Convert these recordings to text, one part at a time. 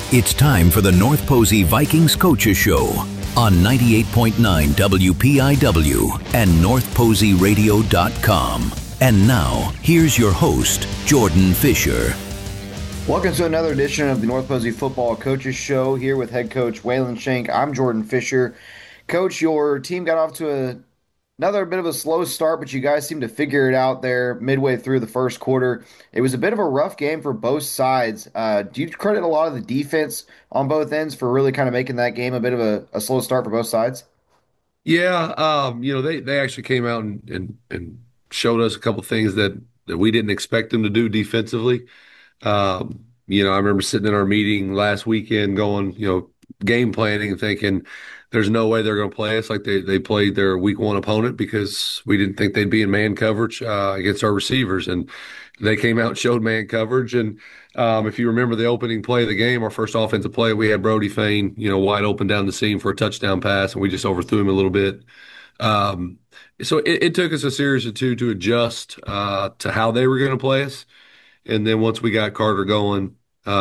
It's time for the North Posey Vikings Coaches Show on 98.9 WPIW and northposeyradio.com. And now, here's your host, Jordan Fisher. Welcome to another edition of the North Posey Football Coaches Show, here with head coach Waylon Shank. I'm Jordan Fisher. Coach, your team got off to another bit of a slow start, but you guys seemed to figure it out there midway through the first quarter. It was a bit of a rough game for both sides. Do you credit a lot of the defense on both ends for really kind of making that game a bit of a slow start for both sides? Yeah, they actually came out and showed us a couple things that we didn't expect them to do defensively. I remember sitting in our meeting last weekend going, game planning and thinking there's no way they're going to play us like they played their week one opponent, because we didn't think they'd be in man coverage against our receivers. And they came out and showed man coverage. And if you remember the opening play of the game, our first offensive play, we had Brody Fain, wide open down the seam for a touchdown pass, and we just overthrew him a little bit. So it took us a series or two to adjust to how they were going to play us. And then once we got Carter going,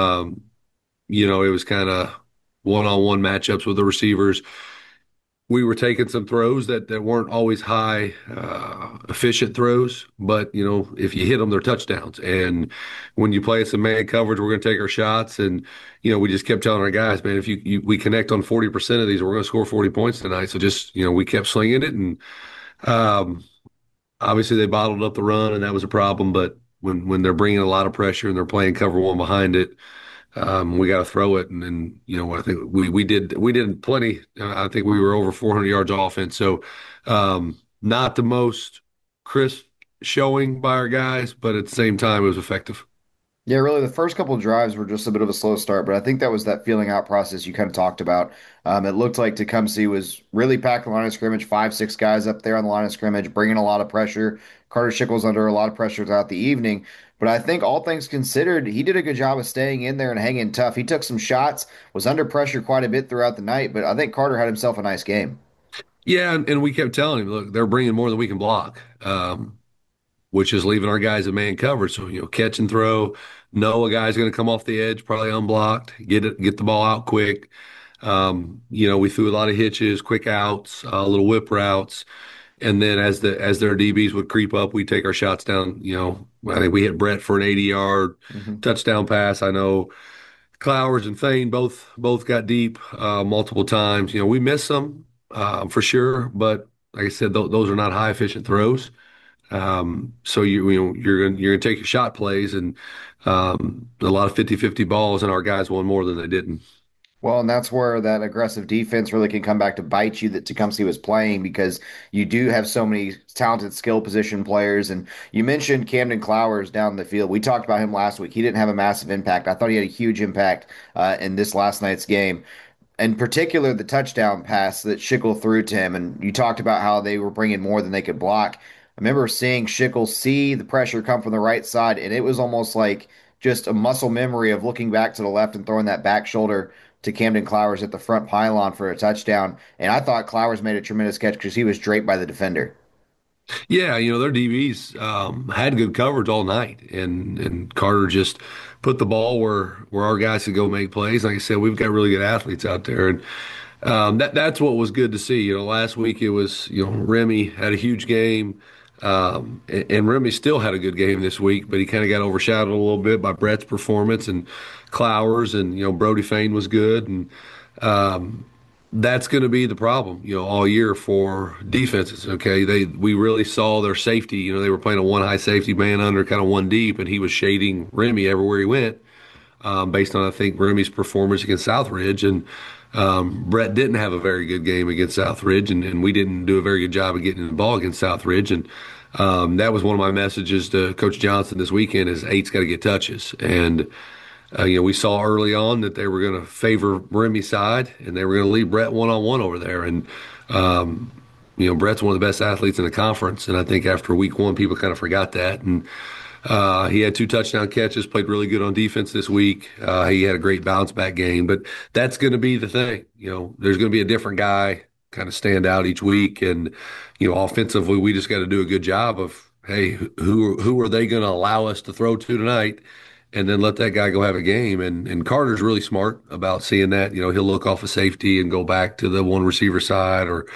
it was kind of one-on-one matchups with the receivers. We were taking some throws that weren't always high, efficient throws, but, if you hit them, they're touchdowns. And when you play some man coverage, we're going to take our shots. And, we just kept telling our guys, man, if we connect on 40% of these, we're going to score 40 points tonight. So just, we kept slinging it. And obviously they bottled up the run, and that was a problem. But when they're bringing a lot of pressure and they're playing cover one behind it, we got to throw it. And then, I think we did plenty. I think we were over 400 yards of offense. So not the most crisp showing by our guys, but at the same time, it was effective. Yeah, really, the first couple of drives were just a bit of a slow start, but I think that was that feeling out process you kind of talked about. It looked like Tecumseh was really packing the line of scrimmage, 5, 6 guys up there on the line of scrimmage, bringing a lot of pressure. Carter Schickel's under a lot of pressure throughout the evening, but I think all things considered, he did a good job of staying in there and hanging tough. He took some shots, was under pressure quite a bit throughout the night, but I think Carter had himself a nice game. Yeah, and we kept telling him, look, they're bringing more than we can block, which is leaving our guys in man coverage. So, catch and throw. Know a guy's going to come off the edge, probably unblocked, get the ball out quick. We threw a lot of hitches, quick outs, little whip routes. And then as their DBs would creep up, we take our shots down. I think we hit Brett for an 80-yard touchdown pass. I know Clowers and Fain both got deep multiple times. We missed some for sure, but like I said, those are not high efficient throws. So you're gonna take your shot plays, and a lot of 50-50 balls, and our guys won more than they didn't. Well, and that's where that aggressive defense really can come back to bite you that Tecumseh was playing, because you do have so many talented skill position players. And you mentioned Camden Clowers down the field. We talked about him last week. He didn't have a massive impact. I thought he had a huge impact in this last night's game. In particular, the touchdown pass that Schickel threw to him. And you talked about how they were bringing more than they could block. I remember seeing Schickel see the pressure come from the right side, and it was almost like just a muscle memory of looking back to the left and throwing that back shoulder to Camden Clowers at the front pylon for a touchdown. And I thought Clowers made a tremendous catch because he was draped by the defender. Yeah, their DBs had good coverage all night, and Carter just put the ball where our guys could go make plays. Like I said, we've got really good athletes out there, and that's what was good to see. Last week it was Remy had a huge game, and Remy still had a good game this week, but he kind of got overshadowed a little bit by Brett's performance and Clowers, and Brody Fain was good, and that's going to be the problem, all year for defenses. Okay, we really saw their safety. They were playing a one high safety, man under, kind of one deep, and he was shading Remy everywhere he went, based on I think Remy's performance against Southridge. And Brett didn't have a very good game against Southridge, and we didn't do a very good job of getting the ball against Southridge. And that was one of my messages to Coach Johnson this weekend: is eight's got to get touches. And we saw early on that they were going to favor Remy's side, and they were going to leave Brett one-on-one over there. And, Brett's one of the best athletes in the conference, and I think after week one, people kind of forgot that. And he had 2 touchdown catches, played really good on defense this week. He had a great bounce-back game. But that's going to be the thing. There's going to be a different guy kind of stand out each week. And, offensively, we just got to do a good job of, hey, who are they going to allow us to throw to tonight? and then let that guy go have a game. And Carter's really smart about seeing that. He'll look off a safety and go back to the one receiver side, or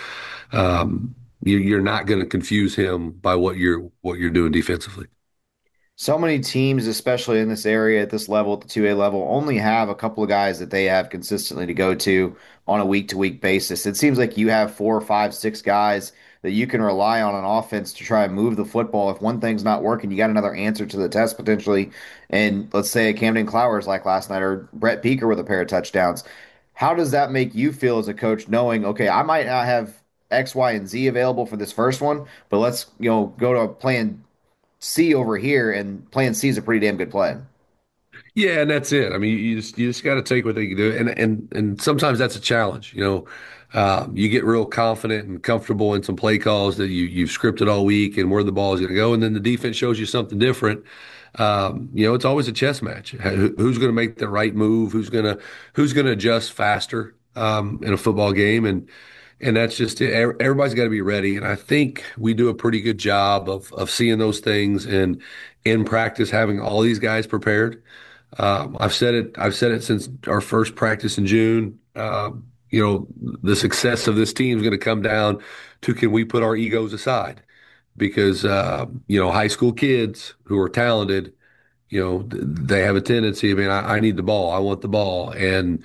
you're not going to confuse him by what you're doing defensively. So many teams, especially in this area at this level, at the 2A level, only have a couple of guys that they have consistently to go to on a week-to-week basis. It seems like you have four, five, six guys that you can rely on offense to try and move the football. If one thing's not working, you got another answer to the test potentially. And let's say Camden Clowers like last night, or Brett Beaker with a pair of touchdowns. How does that make you feel as a coach, knowing, okay, I might not have X, Y, and Z available for this first one, but let's go to plan C over here, and plan C is a pretty damn good play. Yeah, and that's it. I mean, you just got to take what they can do, and sometimes that's a challenge. You get real confident and comfortable in some play calls that you've scripted all week and where the ball is going to go, and then the defense shows you something different. It's always a chess match. Who's going to make the right move? Who's gonna adjust faster in a football game? And that's just it. Everybody's got to be ready. And I think we do a pretty good job of seeing those things and in practice having all these guys prepared. I've said it since our first practice in June. The success of this team is going to come down to, can we put our egos aside? Because high school kids who are talented, they have a tendency. I mean, I need the ball. I want the ball. And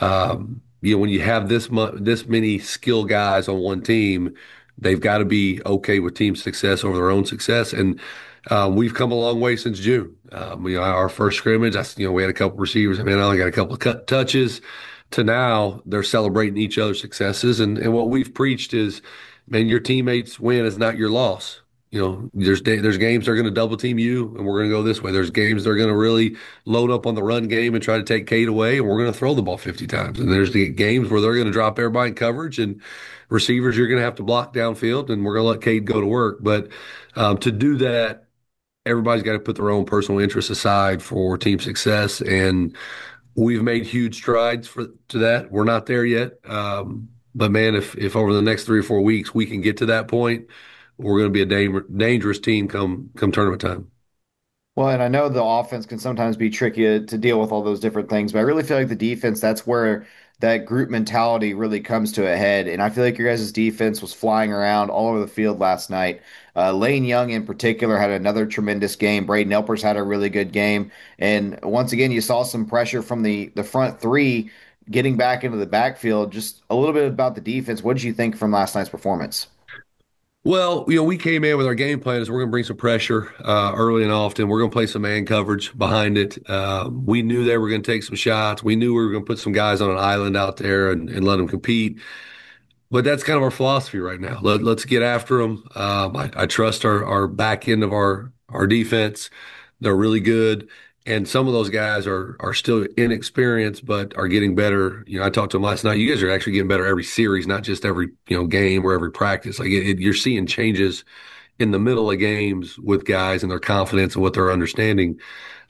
when you have this many skill guys on one team, they've got to be okay with team success over their own success. And we've come a long way since June. Our first scrimmage, we had a couple receivers. I mean, I only got a couple of touches. To now, they're celebrating each other's successes. And what we've preached is, man, your teammates' win is not your loss. There's games that are going to double team you, and we're going to go this way. There's games that are going to really load up on the run game and try to take Cade away, and we're going to throw the ball 50 times. And there's the games where they're going to drop everybody in coverage, and receivers you're going to have to block downfield, and we're going to let Cade go to work. But to do that, everybody's got to put their own personal interests aside for team success, and we've made huge strides to that. We're not there yet, but man, if over the next 3 or 4 weeks we can get to that point, we're going to be a dangerous team come tournament time. Well, and I know the offense can sometimes be tricky to deal with all those different things, but I really feel like the defense, that's where that group mentality really comes to a head. And I feel like your guys' defense was flying around all over the field last night. Lane Young, in particular, had another tremendous game. Braden Elpers had a really good game. And once again, you saw some pressure from the front three getting back into the backfield. Just a little bit about the defense. What did you think from last night's performance? Well, we came in with our game plan is we're going to bring some pressure early and often. We're going to play some man coverage behind it. We knew they were going to take some shots. We knew we were going to put some guys on an island out there and let them compete. But that's kind of our philosophy right now. Let's get after them. I trust our back end of our defense. They're really good. And some of those guys are still inexperienced, but are getting better. I talked to them last night. You guys are actually getting better every series, not just every game or every practice. Like you're seeing changes in the middle of games with guys and their confidence and what they're understanding.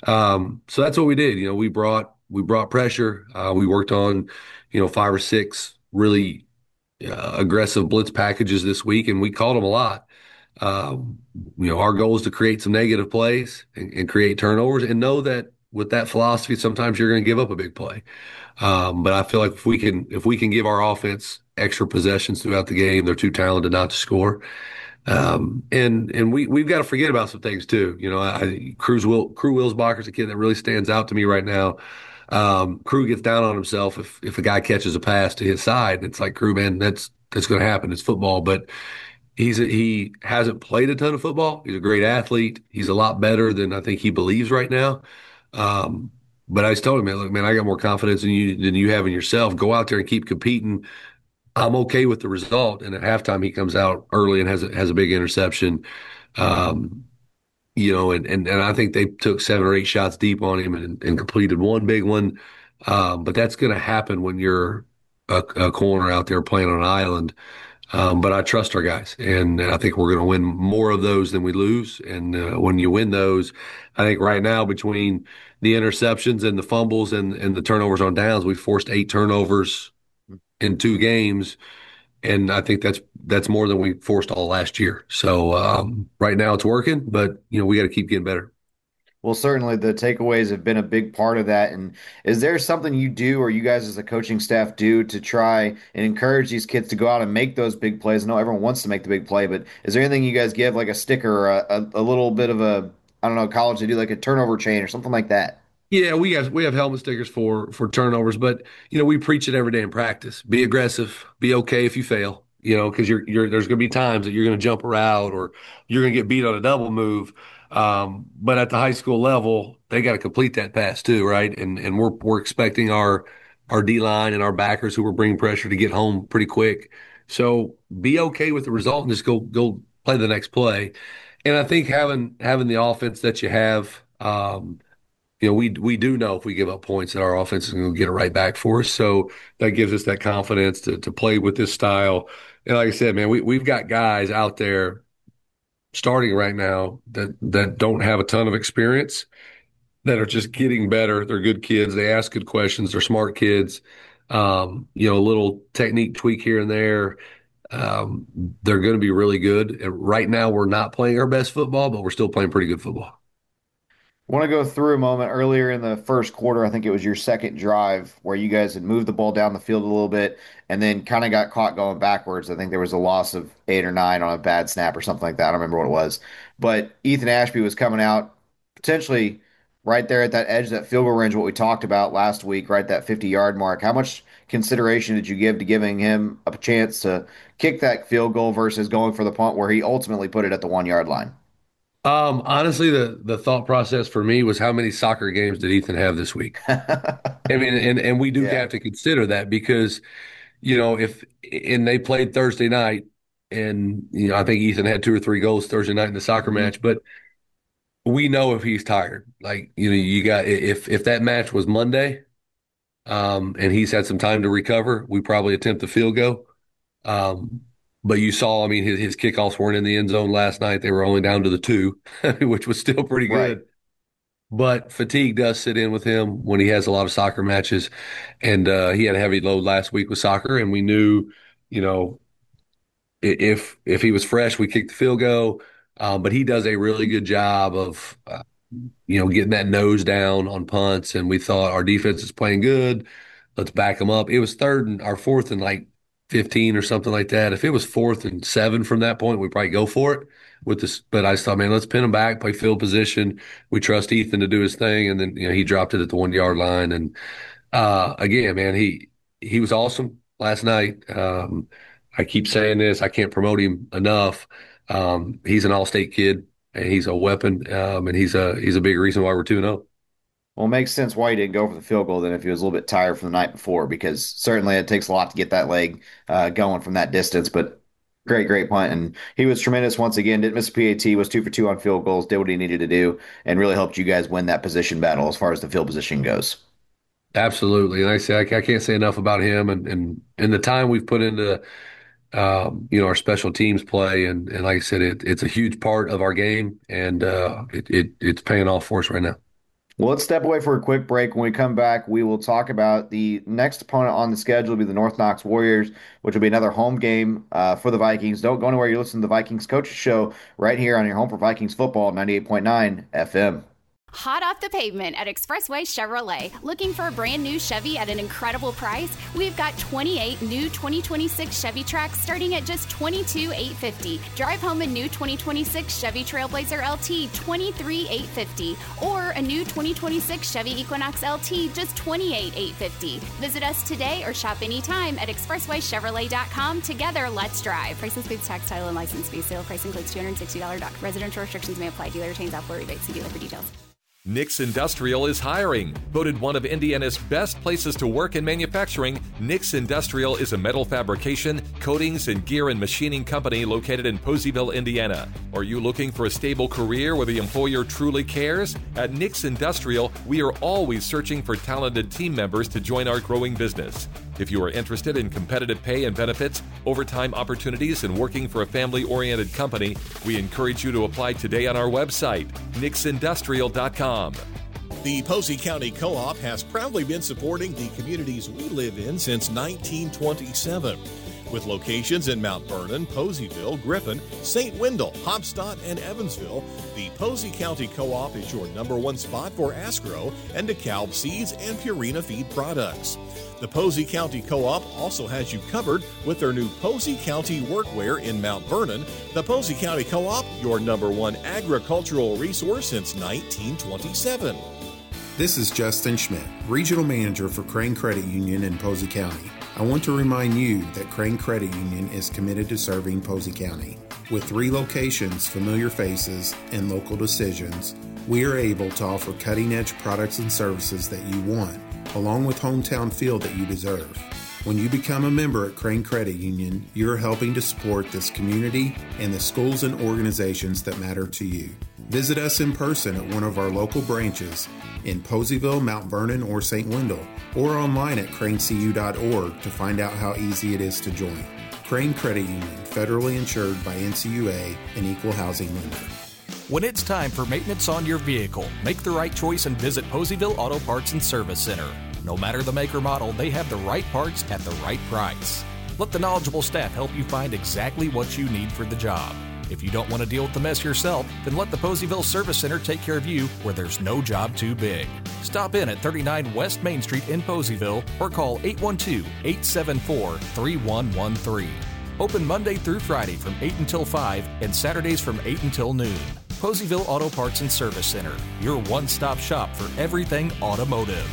So that's what we did. We brought pressure. We worked on 5 or 6 really aggressive blitz packages this week, and we called them a lot. Our goal is to create some negative plays and create turnovers, and know that with that philosophy, sometimes you're going to give up a big play. But I feel like if we can give our offense extra possessions throughout the game, they're too talented not to score. And we've got to forget about some things too. Crew Wilsbacher's a kid that really stands out to me right now. Crew gets down on himself if a guy catches a pass to his side. It's like, Crew, man, that's going to happen. It's football, but he hasn't played a ton of football. He's a great athlete. He's a lot better than I think he believes right now. But I just told him, man, look, man, I got more confidence than you have in yourself. Go out there and keep competing. I'm okay with the result. And at halftime, he comes out early and has a big interception. Um, and I think they took 7 or 8 shots deep on him and completed one big one. But that's going to happen when you're a corner out there playing on an island. But I trust our guys, and I think we're going to win more of those than we lose. And when you win those, I think right now between the interceptions and the fumbles and the turnovers on downs, we forced 8 turnovers in 2 games, and I think that's more than we forced all last year. So right now it's working, but we got to keep getting better. Well, certainly the takeaways have been a big part of that. And is there something you do or you guys as a coaching staff do to try and encourage these kids to go out and make those big plays? I know everyone wants to make the big play, but is there anything you guys give like a sticker or a little bit of a, I don't know, college, they do like a turnover chain or something like that? Yeah, we have helmet stickers for turnovers, but we preach it every day in practice. Be aggressive. Be okay if you fail. Because there's going to be times that you're going to jump a route or you're going to get beat on a double move. But at the high school level, they got to complete that pass too, right? And we're expecting our D line and our backers who are bringing pressure to get home pretty quick. So be okay with the result and just go play the next play. And I think having the offense that you have. We do know if we give up points that our offense is going to get it right back for us. So that gives us that confidence to play with this style. And like I said, man, we've got guys out there starting right now that don't have a ton of experience that are just getting better. They're good kids. They ask good questions. They're smart kids. A little technique tweak here and there. They're going to be really good. And right now, we're not playing our best football, but we're still playing pretty good football. Want to go through a moment earlier in the first quarter. I think it was your second drive where you guys had moved the ball down the field a little bit and then kind of got caught going backwards. I think there was a loss of 8 or 9 on a bad snap or something like that. I don't remember what it was. But Ethan Ashby was coming out potentially right there at that edge, that field goal range, what we talked about last week, right, that 50-yard mark. How much consideration did you give to giving him a chance to kick that field goal versus going for the punt where he ultimately put it at the 1 yard line? Honestly, the thought process for me was how many soccer games did Ethan have this week? I mean, and we do Yeah. have to consider that because, if and they played Thursday night and I think Ethan had 2 or 3 goals Thursday night in the soccer Mhm. match, but we know if he's tired. Like, you got if that match was Monday, and he's had some time to recover, we probably attempt the field goal. Um, but you saw, I mean, his kickoffs weren't in the end zone last night. They were only down to the 2, which was still pretty Right. good. But fatigue does sit in with him when he has a lot of soccer matches. And he had a heavy load last week with soccer. And we knew, you know, if he was fresh, we kicked the field goal. But he does a really good job of, getting that nose down on punts. And we thought our defense is playing good. Let's back them up. It was our fourth and like 15 or something like that. If it was 4th and 7 from that point, we'd probably go for it with this. But I just thought, man, let's pin them back, play field position. We trust Ethan to do his thing. And then, he dropped it at the 1 yard line. And, again, man, he was awesome last night. I keep saying this. I can't promote him enough. He's an all-state kid and he's a weapon. And he's a big reason why we're 2-0. Well, it makes sense why he didn't go for the field goal then if he was a little bit tired from the night before, because certainly it takes a lot to get that leg going from that distance. But great, great punt. And he was tremendous once again. Didn't miss a PAT, was 2 for 2 on field goals, did what he needed to do, and really helped you guys win that position battle as far as the field position goes. Absolutely. And I can't say enough about him and the time we've put into, our special teams play. And like I said, it's a huge part of our game and, it's paying off for us right now. Well, let's step away for a quick break. When we come back, we will talk about the next opponent on the schedule will be the North Knox Warriors, which will be another home game for the Vikings. Don't go anywhere. You're listening to the Vikings Coaches Show right here on your home for Vikings football, 98.9 FM. Hot off the pavement at Expressway Chevrolet. Looking for a brand new Chevy at an incredible price? We've got 28 new 2026 Chevy Trax starting at just $22,850. Drive home a new 2026 Chevy Trailblazer LT, $23,850. Or a new 2026 Chevy Equinox LT, just $28,850. Visit us today or shop anytime at expresswaychevrolet.com. Together, let's drive. Price includes tax, title, and license fee. Sale price includes $260 doc. Residential restrictions may apply. Dealer retains outdoor rebates. See dealer for details. Nix Industrial is hiring. Voted one of Indiana's best places to work in manufacturing, Nix Industrial is a metal fabrication, coatings, and gear and machining company located in Poseyville, Indiana. Are you looking for a stable career where the employer truly cares? At Nix Industrial, we are always searching for talented team members to join our growing business. If you are interested in competitive pay and benefits, overtime opportunities, and working for a family-oriented company, we encourage you to apply today on our website, nixindustrial.com. The Posey County Co-op has proudly been supporting the communities we live in since 1927. With locations in Mount Vernon, Poseyville, Griffin, St. Wendell, Hopstadt, and Evansville, the Posey County Co-op is your #1 spot for Asgrow and DeKalb seeds and Purina feed products. The Posey County Co-op also has you covered with their new Posey County Workwear in Mount Vernon. The Posey County Co-op, your #1 agricultural resource since 1927. This is Justin Schmidt, Regional Manager for Crane Credit Union in Posey County. I want to remind you that Crane Credit Union is committed to serving Posey County. With 3 locations, familiar faces, and local decisions, we are able to offer cutting-edge products and services that you want, along with hometown feel that you deserve. When you become a member at Crane Credit Union, you're helping to support this community and the schools and organizations that matter to you. Visit us in person at one of our local branches in Poseyville, Mount Vernon, or St. Wendell, or online at cranecu.org to find out how easy it is to join. Crane Credit Union, federally insured by NCUA, an equal housing lender. When it's time for maintenance on your vehicle, make the right choice and visit Poseyville Auto Parts and Service Center. No matter the make or model, they have the right parts at the right price. Let the knowledgeable staff help you find exactly what you need for the job. If you don't want to deal with the mess yourself, then let the Poseyville Service Center take care of you where there's no job too big. Stop in at 39 West Main Street in Poseyville or call 812-874-3113. Open Monday through Friday from 8 until 5 and Saturdays from 8 until noon. Poseyville Auto Parts and Service Center, your one-stop shop for everything automotive.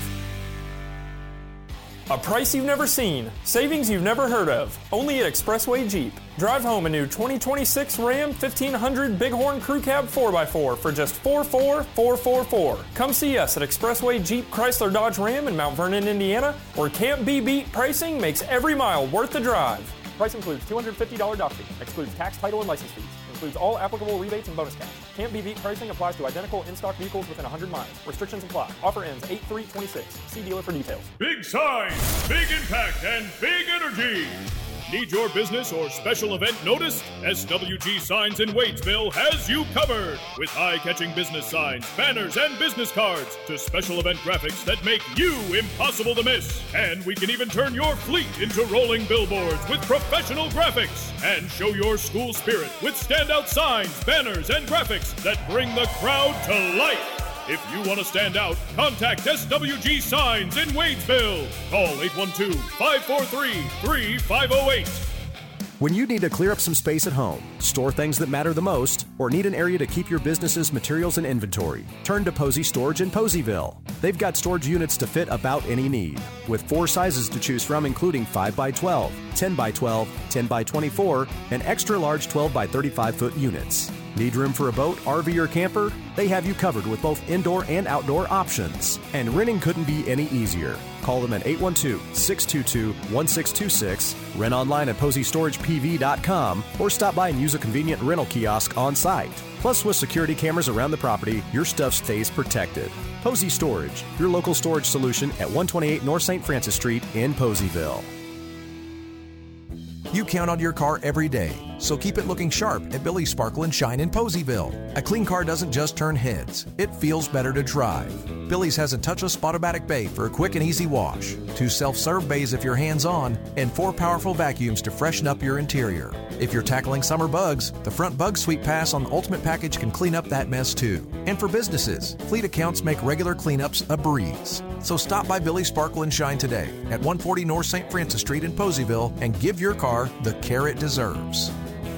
A price you've never seen, savings you've never heard of, only at Expressway Jeep. Drive home a new 2026 Ram 1500 Bighorn Crew Cab 4x4 for just $44,444. Come see us at Expressway Jeep Chrysler Dodge Ram in Mount Vernon, Indiana, where can't be beat pricing makes every mile worth the drive. Price includes $250 dock fee, excludes tax, title, and license fees. Includes all applicable rebates and bonus cash. Can't be beat pricing applies to identical in-stock vehicles within 100 miles. Restrictions apply. Offer ends 8/3/26. See dealer for details. Big signs, big impact, and big energy. Need your business or special event noticed? SWG Signs in Waitsville has you covered. With eye-catching business signs, banners, and business cards to special event graphics that make you impossible to miss. And we can even turn your fleet into rolling billboards with professional graphics. And show your school spirit with standout signs, banners, and graphics that bring the crowd to life. If you want to stand out, contact SWG Signs in Wadesville. Call 812-543-3508. When you need to clear up some space at home, store things that matter the most, or need an area to keep your business's materials and inventory, turn to Posey Storage in Poseyville. They've got storage units to fit about any need, with 4 sizes to choose from, including 5x12, 10x12, 10x24, and extra large 12x35-foot units. Need room for a boat, RV, or camper? They have you covered with both indoor and outdoor options. And renting couldn't be any easier. Call them at 812-622-1626, rent online at PoseyStoragePV.com, or stop by and use a convenient rental kiosk on site. Plus, with security cameras around the property, your stuff stays protected. Posey Storage, your local storage solution at 128 North St. Francis Street in Poseyville. You count on your car every day, so keep it looking sharp at Billy's Sparkle and Shine in Poseyville. A clean car doesn't just turn heads, it feels better to drive. Billy's has a touchless Spot-O-Matic bay for a quick and easy wash, 2 self-serve bays if you're hands-on, and 4 powerful vacuums to freshen up your interior. If you're tackling summer bugs, the front bug sweep pass on the Ultimate Package can clean up that mess too. And for businesses, fleet accounts make regular cleanups a breeze. So stop by Billy's Sparkle and Shine today at 140 North St. Francis Street in Poseyville and give your car the care it deserves.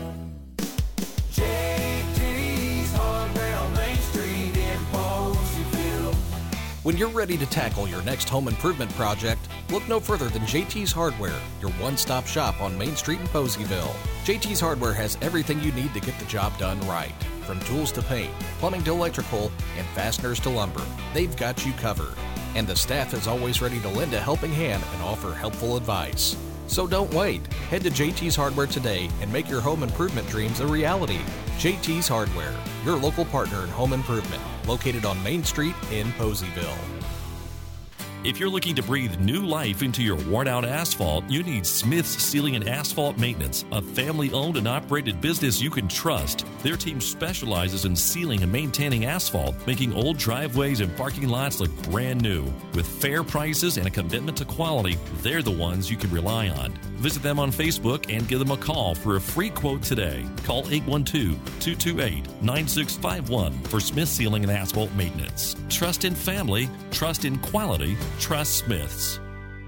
When you're ready to tackle your next home improvement project, look no further than JT's Hardware, your one-stop shop on Main Street in Poseyville. JT's Hardware has everything you need to get the job done right. From tools to paint, plumbing to electrical, and fasteners to lumber, they've got you covered. And the staff is always ready to lend a helping hand and offer helpful advice. So don't wait. Head to JT's Hardware today and make your home improvement dreams a reality. JT's Hardware, your local partner in home improvement, located on Main Street in Poseyville. If you're looking to breathe new life into your worn-out asphalt, you need Smith's Sealing and Asphalt Maintenance, a family-owned and operated business you can trust. Their team specializes in sealing and maintaining asphalt, making old driveways and parking lots look brand new. With fair prices and a commitment to quality, they're the ones you can rely on. Visit them on Facebook and give them a call for a free quote today. Call 812-228-9651 for Smith Ceiling and Asphalt Maintenance. Trust in family, trust in quality, trust Smiths.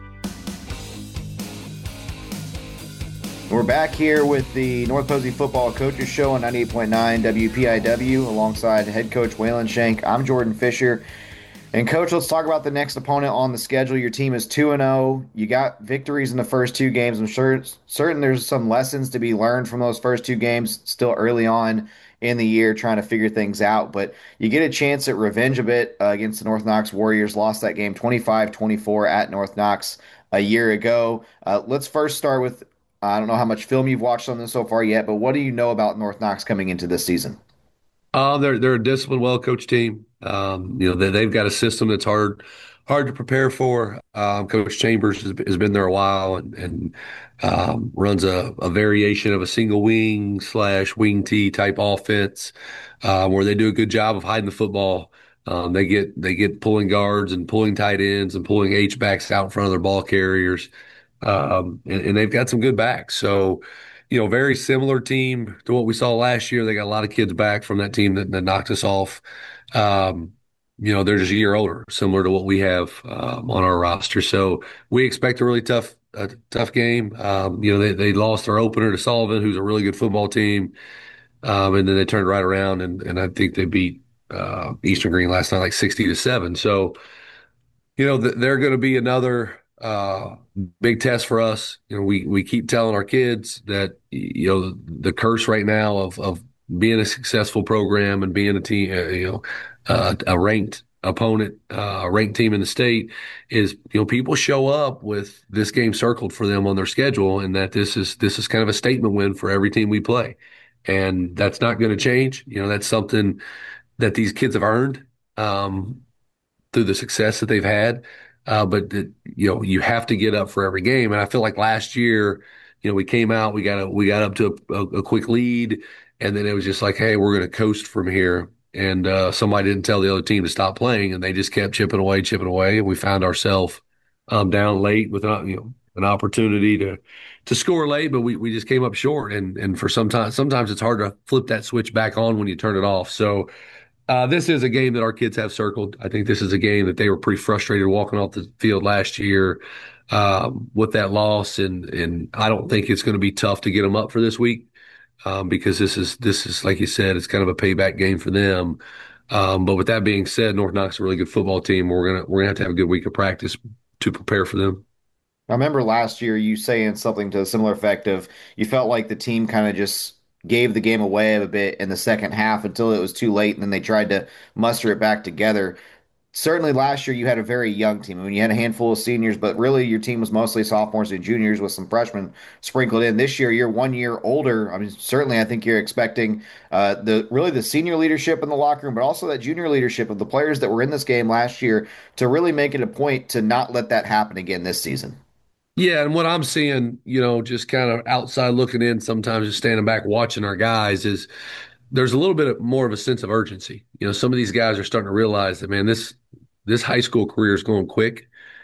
We're back here with the North Posey Football Coaches Show on 98.9 WPIW alongside head coach Waylon Shank. I'm Jordan Fisher. And, Coach, let's talk about the next opponent on the schedule. Your team is 2-0. You got victories in the first two games. I'm certain there's some lessons to be learned from those first two games still early on in the year trying to figure things out. But you get a chance at revenge a bit against the North Knox Warriors. Lost that game 25-24 at North Knox a year ago. Let's first start with, I don't know how much film you've watched on this so far yet, but what do you know about North Knox coming into this season? They're a disciplined, well-coached team. They've got a system that's hard to prepare for. Coach Chambers has been there a while and runs a variation of a single wing / wing T type offense, where they do a good job of hiding the football. They get pulling guards and pulling tight ends and pulling H backs out in front of their ball carriers, and they've got some good backs. So, very similar team to what we saw last year. They got a lot of kids back from that team that knocked us off. They're just a year older, similar to what we have on our roster. So we expect a really tough game. They lost their opener to Sullivan, who's a really good football team, and then they turned right around and I think they beat Eastern Green last night like 60-7. So they're going to be another big test for us. We keep telling our kids that the curse right now of being a successful program and being a team, a ranked opponent, a ranked team in the state is, people show up with this game circled for them on their schedule, and that this is kind of a statement win for every team we play, and that's not going to change. That's something that these kids have earned through the success that they've had. But you have to get up for every game. And I feel like last year, we came out, we got up to a quick lead, and then it was just like, hey, we're going to coast from here. And somebody didn't tell the other team to stop playing, and they just kept chipping away. And we found ourselves down late with an opportunity to score late, but we just came up short. And for sometimes it's hard to flip that switch back on when you turn it off. So this is a game that our kids have circled. I think this is a game that they were pretty frustrated walking off the field last year with that loss, and I don't think it's going to be tough to get them up for this week because this is like you said, it's kind of a payback game for them. But with that being said, North Knox is a really good football team. We're gonna have to have a good week of practice to prepare for them. I remember last year you saying something to a similar effect of you felt like the team kind of just gave the game away a bit in the second half until it was too late, and then they tried to muster it back together. Certainly last year you had a very young team. I mean, you had a handful of seniors, but really your team was mostly sophomores and juniors with some freshmen sprinkled in. This year you're 1 year older. I mean, certainly I think you're expecting the senior leadership in the locker room, but also that junior leadership of the players that were in this game last year to really make it a point to not let that happen again this season. Yeah, and what I'm seeing, just kind of outside looking in, sometimes just standing back watching our guys, is there's a little bit more of a sense of urgency. Some of these guys are starting to realize that, man, this high school career is going quick.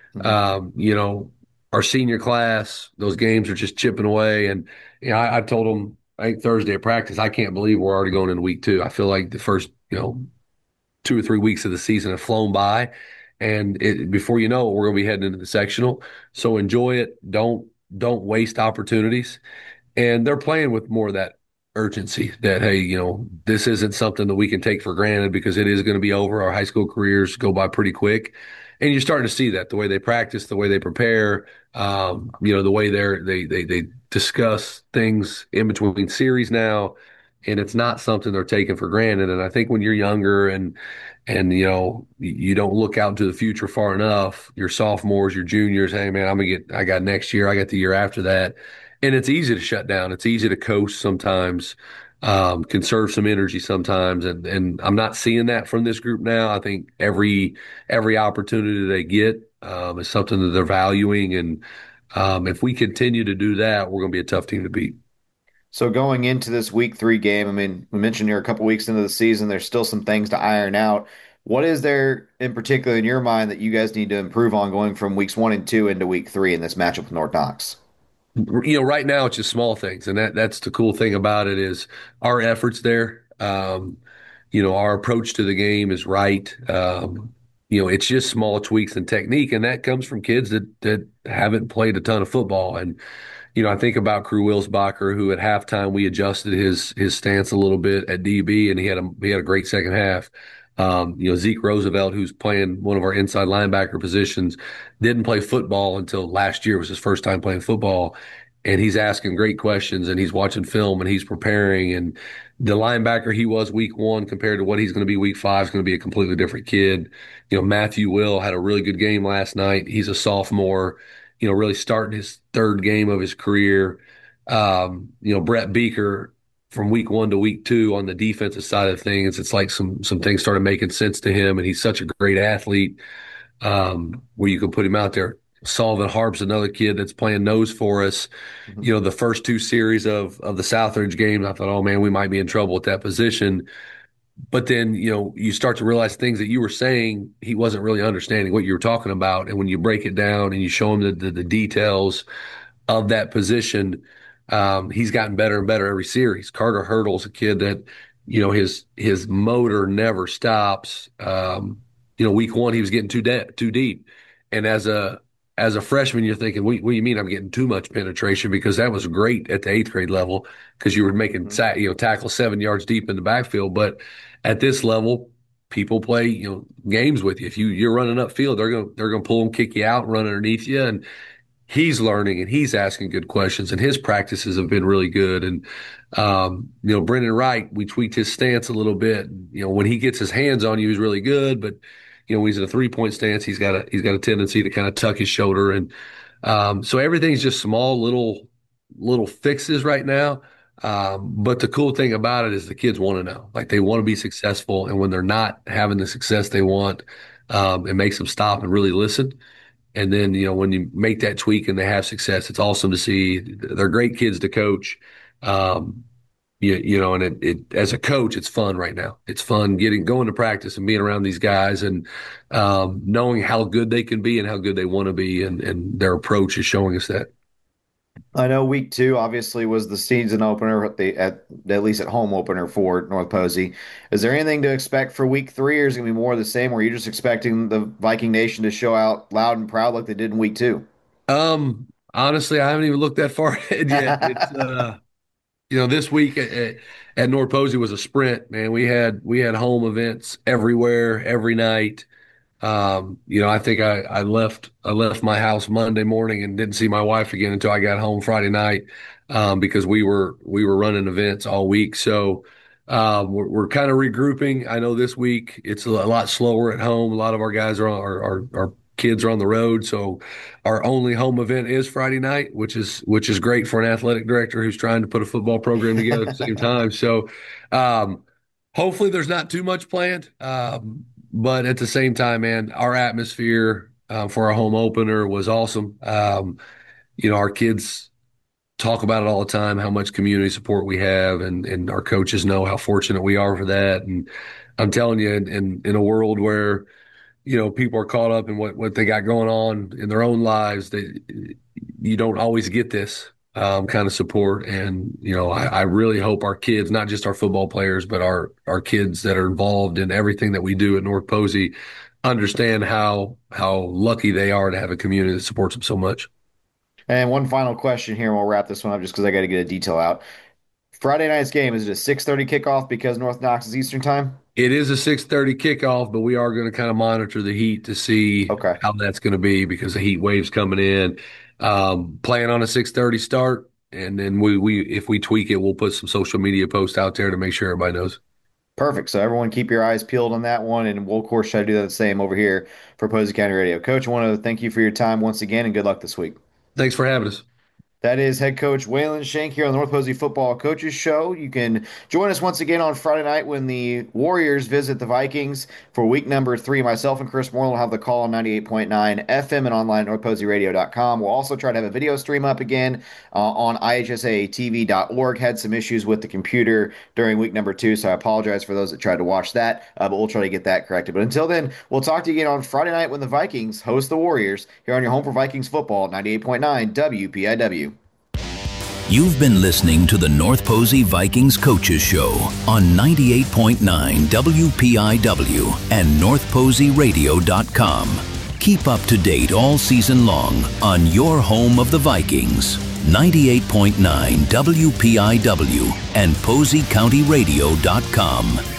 Our senior class, those games are just chipping away. And I told them, I think Thursday at practice, I can't believe we're already going into week 2. I feel like the first 2 or 3 weeks of the season have flown by. And before you know it, we're going to be heading into the sectional. So enjoy it. Don't waste opportunities. And they're playing with more of that urgency that, hey, this isn't something that we can take for granted because it is going to be over. Our high school careers go by pretty quick. And you're starting to see that the way they practice, the way they prepare, the way they discuss things in between series now. And it's not something they're taking for granted. And I think when you're younger and you don't look out into the future far enough, your sophomores, your juniors, hey man, I got next year, I got the year after that. And it's easy to shut down. It's easy to coast sometimes, conserve some energy sometimes. And I'm not seeing that from this group now. I think every opportunity they get is something that they're valuing. And if we continue to do that, we're going to be a tough team to beat. So going into this week 3 game, I mean, we mentioned you're a couple weeks into the season. There's still some things to iron out. What is there in particular in your mind that you guys need to improve on going from weeks 1 and 2 into week 3 in this matchup with North Knox? Right now it's just small things, and that's the cool thing about it is our efforts there. Our approach to the game is right. It's just small tweaks and technique, and that comes from kids that haven't played a ton of football. And I think about Crew Wilsbacher, who at halftime we adjusted his stance a little bit at DB, and he had a great second half. Zeke Roosevelt, who's playing one of our inside linebacker positions, didn't play football until last year. It was his first time playing football, and he's asking great questions, and he's watching film, and he's preparing. And the linebacker he was week 1 compared to what he's going to be week 5 is going to be a completely different kid. Matthew Will had a really good game last night. He's a sophomore, really starting his 3rd game of his career. Brett Beaker from week 1 to week 2 on the defensive side of things, it's like some things started making sense to him, and he's such a great athlete where you can put him out there. Sullivan Harp's another kid that's playing nose for us. The first 2 series of the Southridge games, I thought, oh man, we might be in trouble at that position. But then, you start to realize things that you were saying, he wasn't really understanding what you were talking about. And when you break it down and you show him the details of that position, he's gotten better and better every series. Carter Hurdle's a kid that, his motor never stops. Week 1 he was getting too deep, and as a freshman you're thinking, what do you mean I'm getting too much penetration? Because that was great at the 8th grade level because you were making tackle 7 yards deep in the backfield. But at this level, people play games with you. If you're running upfield, they're gonna pull and kick you out, run underneath you, and he's learning and he's asking good questions, and his practices have been really good. And Brendan Wright, we tweaked his stance a little bit. When he gets his hands on you, he's really good, but when he's in a 3-point stance, he's got a tendency to kind of tuck his shoulder. And so everything's just small little fixes right now. But the cool thing about it is the kids want to know, like they want to be successful, and when they're not having the success they want, it makes them stop and really listen. And then, when you make that tweak and they have success, it's awesome to see. They're great kids to coach. And it as a coach, it's fun right now. It's fun going to practice and being around these guys and knowing how good they can be and how good they want to be. And their approach is showing us that. I know week 2 obviously was the season opener at least at home opener for North Posey. Is there anything to expect for week 3, or is it gonna be more of the same, or are you just expecting the Viking Nation to show out loud and proud like they did in week 2? Honestly, I haven't even looked that far ahead yet. It's this week at North Posey was a sprint, man. We had home events everywhere, every night. I think I left my house Monday morning and didn't see my wife again until I got home Friday night, because we were running events all week. So we're kind of regrouping. I know this week it's a lot slower at home. A lot of our guys our kids are on the road, so our only home event is Friday night, which is great for an athletic director who's trying to put a football program together at the same time. So hopefully there's not too much planned. But at the same time, man, our atmosphere for our home opener was awesome. Our kids talk about it all the time, how much community support we have, and our coaches know how fortunate we are for that. And I'm telling you, in a world where, people are caught up in what they got going on in their own lives, you don't always get this kind of support. And, I really hope our kids, not just our football players, but our kids that are involved in everything that we do at North Posey, understand how lucky they are to have a community that supports them so much. And one final question here, and we'll wrap this one up just because I got to get a detail out. Friday night's game, is it a 6:30 kickoff because North Knox is Eastern time? It is a 6:30 kickoff, but we are going to kind of monitor the heat to see how that's going to be, because the heat wave's coming in. Plan on a 6:30 start, and then we if we tweak it, we'll put some social media posts out there to make sure everybody knows. Perfect. So everyone keep your eyes peeled on that one, and we'll of course try to do that the same over here for Posey County Radio. Coach, I want to thank you for your time once again, and good luck this week. Thanks for having us. That is head coach Waylon Shank here on the North Posey Football Coaches Show. You can join us once again on Friday night when the Warriors visit the Vikings for week number 3. Myself and Chris Moore will have the call on 98.9 FM and online at northposeyradio.com. We'll also try to have a video stream up again on ihsatv.org. Had some issues with the computer during week number 2, so I apologize for those that tried to watch that, but we'll try to get that corrected. But until then, we'll talk to you again on Friday night when the Vikings host the Warriors here on your home for Vikings football, 98.9 WPIW. You've been listening to the North Posey Vikings Coaches Show on 98.9 WPIW and NorthPoseyRadio.com. Keep up to date all season long on your home of the Vikings, 98.9 WPIW and PoseyCountyRadio.com.